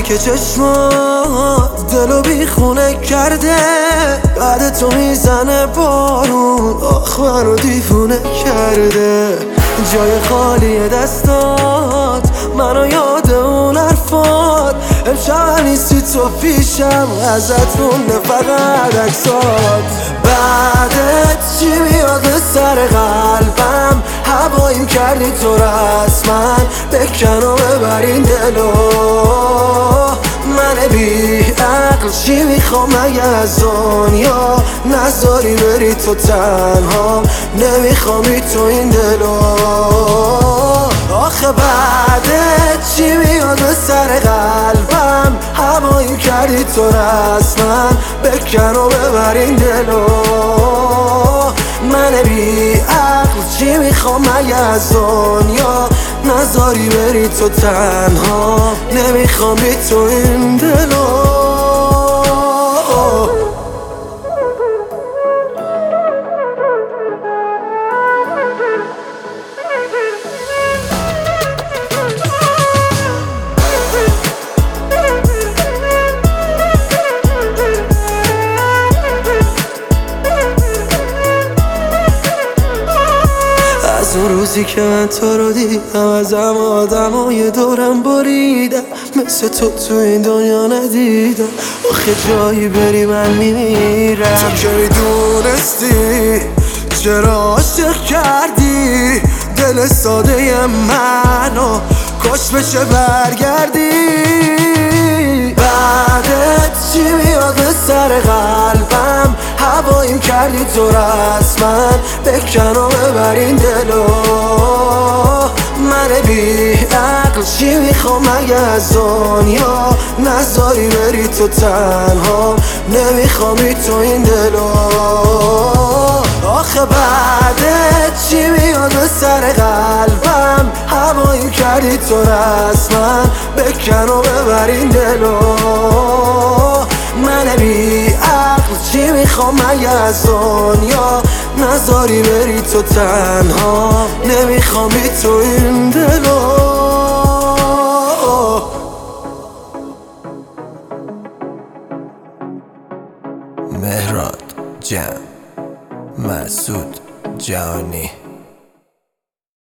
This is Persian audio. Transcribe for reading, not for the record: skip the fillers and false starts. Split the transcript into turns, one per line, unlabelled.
که چشمات دلو بیخونه کرده، بعد تو میزنه بارون، آخ منو دیوونه کرده. جای خالی دستات منو یاد اون حرفات، امشب نیستی تو پیشم، ازت مونده فقط عکسات. بعدت چی میاد سر قلبم، هواییم کردی تو رسما، بکن و ببر این دلو. من بی عقل چی میخوام مگه از دنیا، نذاری بری تو تنها، نمیخوامی تو این دلو. آخه بعدت چی میاد به سر قلبم، هوایی کردی تو رسما، بکن و ببر این دلو. من بی عقل چی میخوام مگه از دنیا، نذاری بری تو تنها، نمیخوام بی تو این دلو. اون روزی که من تو رو دیدم، ازم آدمای دورم بریدم، مثل تو این دنیا ندیدم. آخه جایی بری من میمیرم. تو که میدونستی چرا عاشق کردی دل ساده منو، کاش بشه برگردی. بعدت چی میاد به سر قلبم، هواییم کردی تو رسما، بکن و ببر این دلو. من بی عقل چی میخوام مگه از دنیا، نذاری بری تو تنها، نمیخوامی تو این دلو. آخه بعدت چی میاد به سر قلبم، هواییم کردی تو رسما، بکن و ببر این دلو. من بی عقل چی میخوام مگه از دنیا، نذاری بری تو تنها، نمیخوام بی تو این دلو.